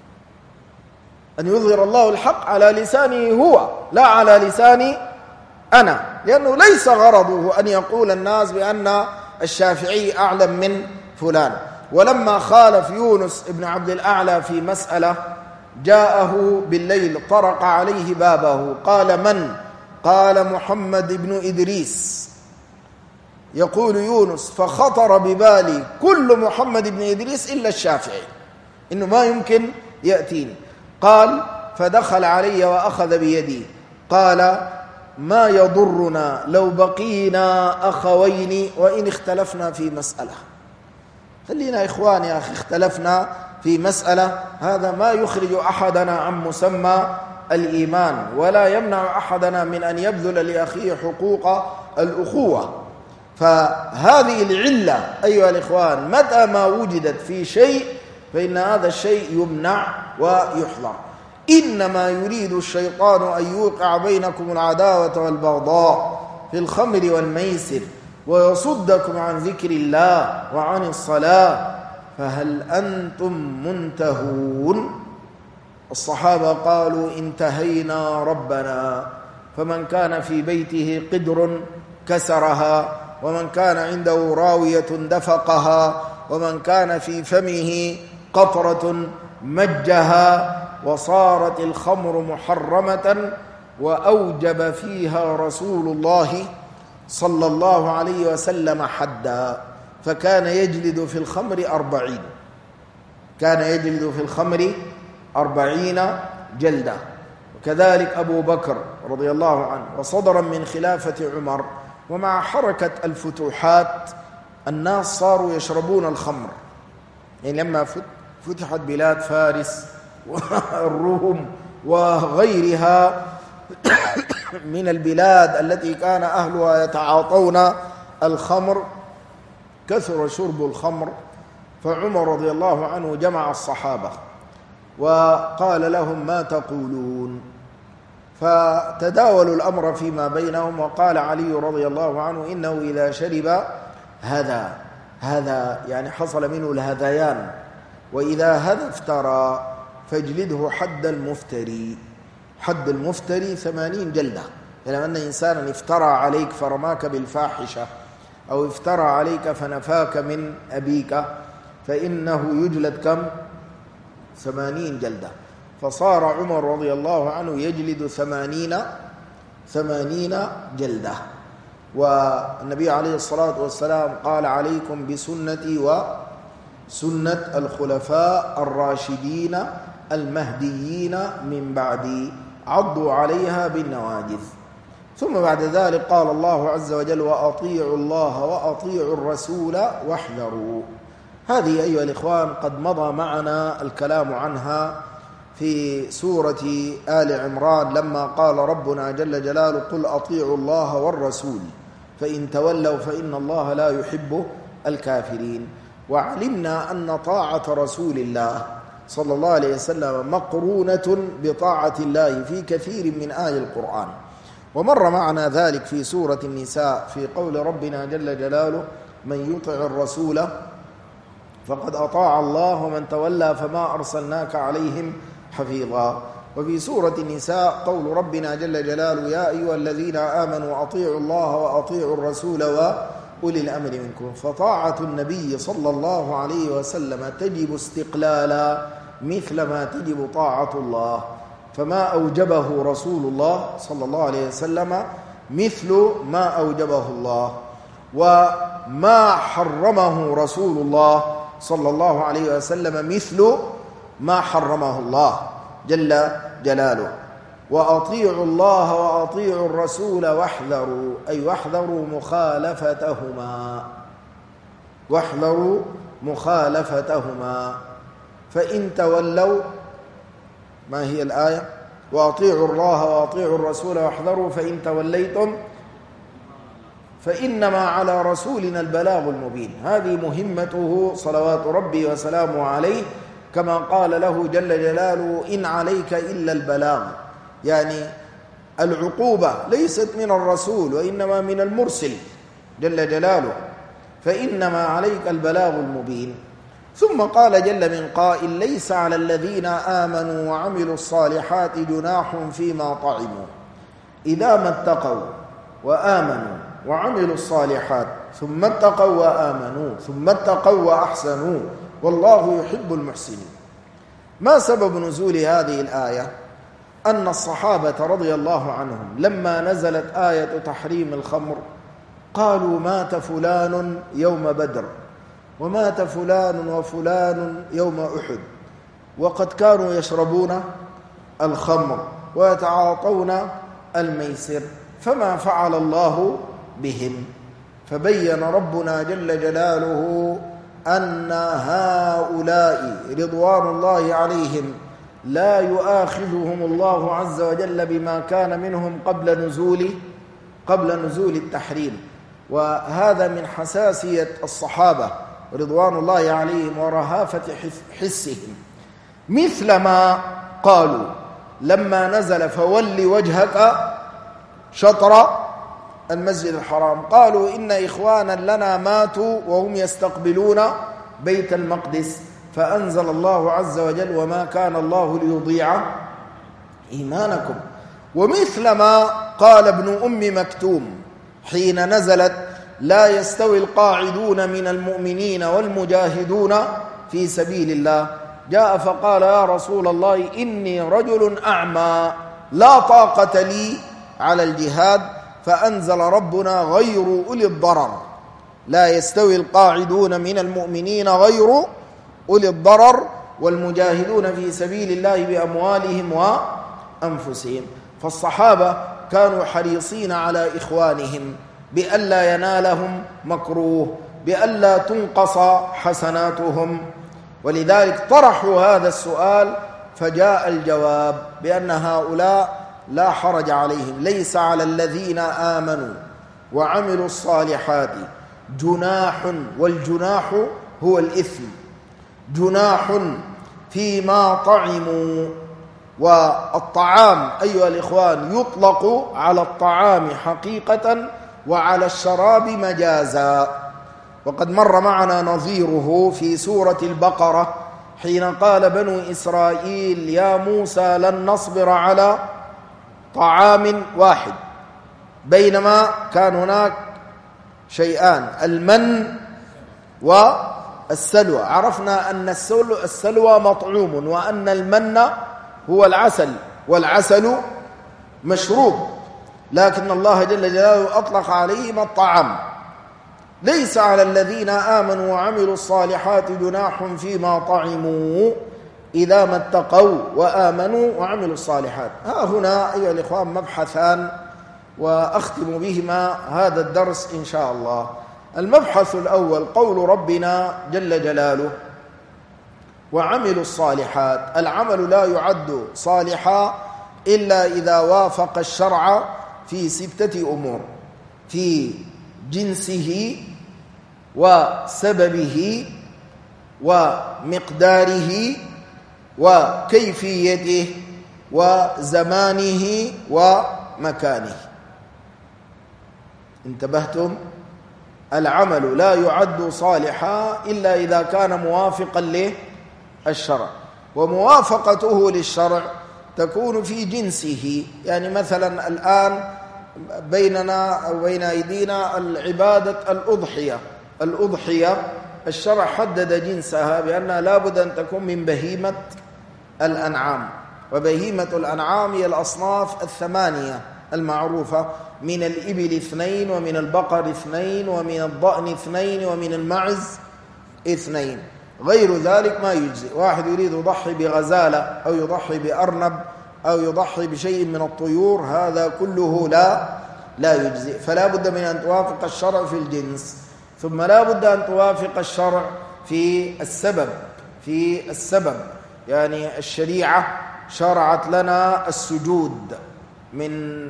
أن يظهر الله الحق على لسانه هو لا على لساني أنا، لأنه ليس غرضه أن يقول الناس بأن الشافعي أعلم من فلان. ولما خالف يونس ابن عبد الأعلى في مسألة جاءه بالليل طرق عليه بابه قال من؟ قال محمد بن إدريس. يقول يونس فخطر ببالي كل محمد بن إدريس إلا الشافعي، إنه ما يمكن يأتيني. قال فدخل علي وأخذ بيدي قال ما يضرنا لو بقينا أخوين وإن اختلفنا في مسألة. خلينا إخواني يا أخي اختلفنا في مسألة، هذا ما يخرج أحدنا عن مسمى الإيمان ولا يمنع أحدنا من أن يبذل لأخيه حقوق الأخوة. فهذه العلة أيها الإخوان متى ما وجدت في شيء فإن هذا الشيء يمنع ويحظر. إنما يريد الشيطان أن يوقع بينكم العداوة والبغضاء في الخمر والميسر ويصدكم عن ذكر الله وعن الصلاة فهل أنتم منتهون؟ الصحابة قالوا انتهينا ربنا. فمن كان في بيته قدر كسرها، ومن كان عنده راوية دفقها، ومن كان في فمه قطرة مجها، وصارت الخمر محرمة وأوجب فيها رسول الله صلى الله عليه وسلم حدا، فكان يجلد في الخمر أربعين كان يجلد في الخمر أربعين جلدة. وكذلك أبو بكر رضي الله عنه. وصدرا من خلافة عمر ومع حركة الفتوحات الناس صاروا يشربون الخمر، يعني لما فتحت بلاد فارس والروم وغيرها من البلاد التي كان أهلها يتعاطون الخمر كثر شرب الخمر. فعمر رضي الله عنه جمع الصحابة وقال لهم ما تقولون؟ فتداولوا الأمر فيما بينهم، وقال علي رضي الله عنه إنه إذا شرب هذا هذا يعني حصل منه الهذيان، وإذا هذا افترى فاجلده حد المفتري. حد المفتري ثمانين جلدة. يعني أن إنسانا افترى عليك فرماك بالفاحشة أو افترى عليك فنفاك من أبيك فإنه يجلد كم؟ ثمانين جلدة. فصار عمر رضي الله عنه يجلد ثمانين ثمانين جلدة. والنبي عليه الصلاة والسلام قال عليكم بسنتي وسنة الخلفاء الراشدين المهديين من بعدي عضوا عليها بالنواجذ. ثم بعد ذلك قال الله عز وجل وأطيعوا الله وأطيعوا الرسول واحذروا. هذه أيها الإخوان قد مضى معنا الكلام عنها في سورة آل عمران لما قال ربنا جل جلاله قل أطيعوا الله والرسول فإن تولوا فإن الله لا يحب الكافرين. وعلمنا أن طاعة رسول الله صلى الله عليه وسلم مقرونة بطاعة الله في كثير من آي القرآن. ومر معنا ذلك في سورة النساء في قول ربنا جل جلاله من يطع الرسول فقد أطاع الله ومن تولى فما أرسلناك عليهم حفيظا. وفي سورة النساء قول ربنا جل جلاله يا أيها الذين آمنوا أطيعوا الله وأطيعوا الرسول وأولي الأمر منكم. فطاعة النبي صلى الله عليه وسلم تجب استقلالا مثل ما تجب طاعة الله، فما أوجبه رسول الله صلى الله عليه وسلم مثل ما أوجبه الله، وما حرمه رسول الله صلى الله عليه وسلم مثل ما حرمه الله جل جلاله. وأطيعوا الله وأطيعوا الرسول واحذروا، أي واحذروا مخالفتهما، واحذروا مخالفتهما فإن تولوا. ما هي الآية؟ وأطيعوا الله وأطيعوا الرسول واحذروا فإن توليتم فإنما على رسولنا البلاغ المبين. هذه مهمته صلوات ربي وسلامه عليه، كما قال له جل جلاله إن عليك إلا البلاغ، يعني العقوبة ليست من الرسول وإنما من المرسل جل جلاله، فإنما عليك البلاغ المبين. ثم قال جل من قائل ليس على الذين آمنوا وعملوا الصالحات جناح فيما طعموا إذا ما اتقوا وآمنوا وعملوا الصالحات ثم اتقوا وآمنوا ثم اتقوا وأحسنوا والله يحب المحسنين. ما سبب نزول هذه الآية؟ أن الصحابة رضي الله عنهم لما نزلت آية تحريم الخمر قالوا مات فلان يوم بدر ومات فلان وفلان يوم أحد، وقد كانوا يشربون الخمر ويتعاطون الميسر، فما فعل الله بهم. فبين ربنا جل جلاله أن هؤلاء رضوان الله عليهم لا يؤاخذهم الله عز وجل بما كان منهم قبل نزول قبل نزول التحريم. وهذا من حساسية الصحابة رضوان الله عليهم ورهافة حسهم، مثل ما قالوا لما نزل فول وجهك شطر المسجد الحرام قالوا إن إخوانا لنا ماتوا وهم يستقبلون بيت المقدس، فأنزل الله عز وجل وما كان الله ليضيع إيمانكم. ومثل ما قال ابن أم مكتوم حين نزلت لا يستوي القاعدون من المؤمنين والمجاهدون في سبيل الله، جاء فقال يا رسول الله إني رجل أعمى لا طاقة لي على الجهاد، فأنزل ربنا غير أولي الضرر، لا يستوي القاعدون من المؤمنين غير أولي الضرر والمجاهدون في سبيل الله بأموالهم وأنفسهم. فالصحابة كانوا حريصين على إخوانهم بألا ينالهم مكروه، بألا تنقص حسناتهم، ولذلك طرحوا هذا السؤال فجاء الجواب بأن هؤلاء لا حرج عليهم. ليس على الذين آمنوا وعملوا الصالحات جناح، والجناح هو الإثم، جناح فيما طعموا. والطعام أيها الإخوان يطلق على الطعام حقيقة وعلى الشراب مجازا، وقد مر معنا نظيره في سورة البقرة حين قال بنو إسرائيل يا موسى لن نصبر على طعام واحد، بينما كان هناك شيئان المن والسلوى. عرفنا أن السلوى مطعوم وأن المن هو العسل، والعسل مشروب، لكن الله جل جلاله أطلق عليهما الطعام. ليس على الذين آمنوا وعملوا الصالحات جناح فيما طعموا إذا ما اتقوا وآمنوا وعملوا الصالحات. ها هنا أيها الإخوان مبحثان وأختم بهما هذا الدرس إن شاء الله. المبحث الأول قول ربنا جل جلاله وعملوا الصالحات. العمل لا يعد صالحا إلا إذا وافق الشرع في ستة أمور: في جنسه وسببه ومقداره وكيفيته وزمانه ومكانه. انتبهتم؟ العمل لا يعد صالحا إلا إذا كان موافقا للشرع، وموافقته للشرع تكون في جنسه. يعني مثلا الآن بيننا أو بين أيدينا العبادة الأضحية. الأضحية الشرع حدد جنسها بأنها لابد أن تكون من بهيمة الأنعام، وبهيمة الأنعام هي الأصناف الثمانية المعروفة: من الإبل اثنين، ومن البقر اثنين، ومن الضأن اثنين، ومن المعز اثنين. غير ذلك ما يجزي. واحد يريد يضحي بغزالة أو يضحي بأرنب أو يضحي بشيء من الطيور، هذا كله لا لا يجزي. فلا بد من أن توافق الشرع في الجنس، ثم لا بد أن توافق الشرع في السبب. في السبب يعني الشريعة شرعت لنا السجود، من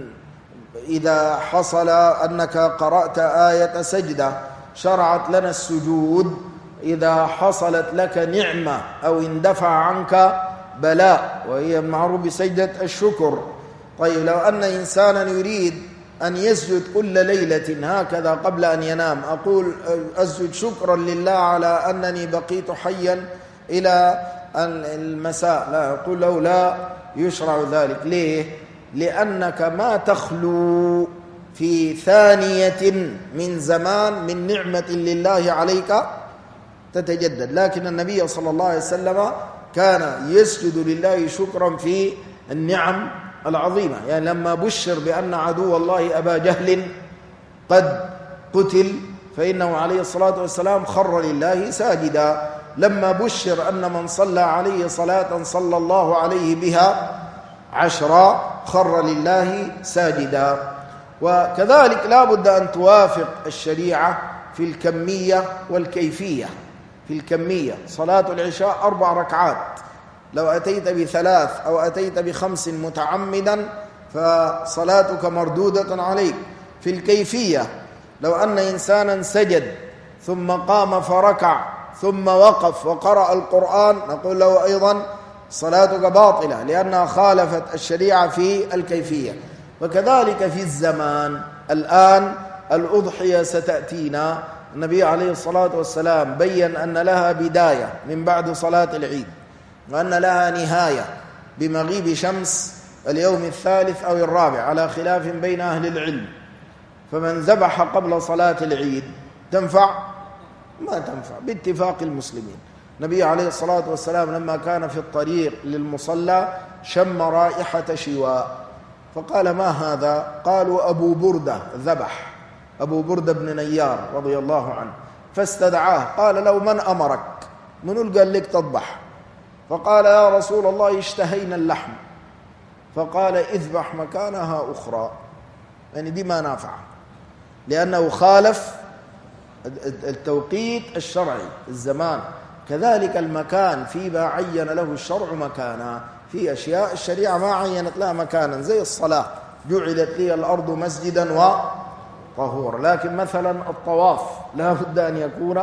إذا حصل أنك قرأت آية سجدة شرعت لنا السجود إذا حصلت لك نعمة أو اندفع عنك بلاء، وهي معروف بسجدة الشكر. طيب لو أن إنسانا يريد أن يسجد كل ليلة هكذا قبل أن ينام، أقول أسجد شكرا لله على أنني بقيت حيا إلى المساء، لا، أقول له لا يشرع ذلك. ليه؟ لأنك ما تخلو في ثانية من زمان من نعمة لله عليك تتجدد. لكن النبي صلى الله عليه وسلم كان يسجد لله شكرا في النعم العظيمة. يعني لما بشر بأن عدو الله أبا جهل قد قتل فإنه عليه الصلاة والسلام خر لله ساجدا. لما بشر أن من صلى عليه صلاة صلى الله عليه بها عشرا خر لله ساجدا. وكذلك لا بد أن توافق الشريعة في الكمية والكيفية. في الكمية صلاة العشاء أربع ركعات، لو أتيت بثلاث أو أتيت بخمس متعمدا فصلاتك مردودة عليك. في الكيفية لو أن إنسانا سجد ثم قام فركع ثم وقف وقرأ القرآن نقول له أيضا صلاتك باطلة لأنها خالفت الشريعة في الكيفية. وكذلك في الزمان. الآن الأضحية ستأتينا، النبي عليه الصلاة والسلام بيّن أن لها بداية من بعد صلاة العيد، وأن لها نهاية بمغيب شمس اليوم الثالث أو الرابع على خلاف بين أهل العلم. فمن ذبح قبل صلاة العيد تنفع؟ ما تنفع باتفاق المسلمين. النبي عليه الصلاة والسلام لما كان في الطريق للمصلى شم رائحة شواء فقال: ما هذا؟ قالوا: أبو بردة ذبح، أبو بردة بن نيار رضي الله عنه. فاستدعاه قال له: من أمرك؟ من قال لك تذبح؟ فقال: يا رسول الله اشتهينا اللحم. فقال: اذبح مكانها أخرى. يعني دي ما نافع لأنه خالف التوقيت الشرعي الزمان. كذلك المكان فيما عين له الشرع مكانا. في أشياء الشريعة ما عينت لها مكانا زي الصلاة، جعلت لي الأرض مسجدا وطهورا. لكن مثلا الطواف لا بد أن يكون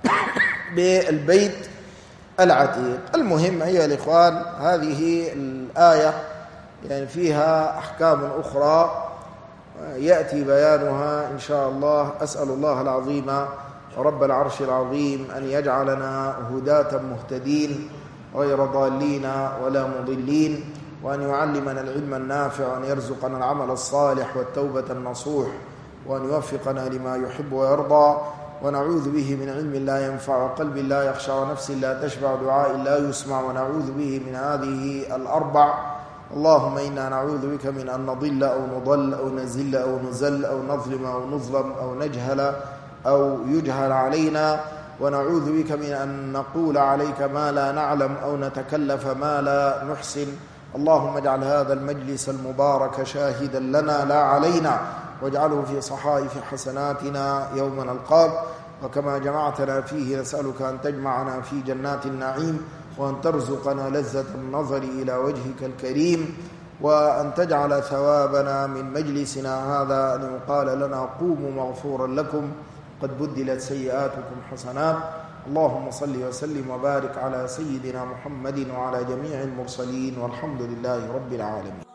بالبيت العتيق. المهم أيها الإخوان هذه الآية يعني فيها أحكام أخرى يأتي بيانها إن شاء الله. أسأل الله العظيم رب العرش العظيم أن يجعلنا هداة مهتدين غير ضالين ولا مضلين، وأن يعلمنا العلم النافع، وأن يرزقنا العمل الصالح والتوبة النصوح، وأن يوفقنا لما يحب ويرضى، ونعوذ به من علم لا ينفع وقلب لا يخشع ونفس لا تشبع ودعاء لا يسمع، ونعوذ به من هذه الأربع. اللهم إنا نعوذ بك من أن نضل أو نضل أو نزل أو نزل أو نظلم أو نظلم أو نجهل أو يجهل علينا. ونعوذ بك من أن نقول عليك ما لا نعلم أو نتكلف ما لا نحسن. اللهم اجعل هذا المجلس المبارك شاهدا لنا لا علينا، واجعله في صحائف حسناتنا يوم نلقاك. وكما جمعتنا فيه نسألك أن تجمعنا في جنات النعيم، وأن ترزقنا لذة النظر إلى وجهك الكريم، وأن تجعل ثوابنا من مجلسنا هذا أن يقال لنا قوموا مغفورا لكم قد بدلت سيئاتكم حسنات. اللهم صل وسلم وبارك على سيدنا محمد وعلى جميع المرسلين، والحمد لله رب العالمين.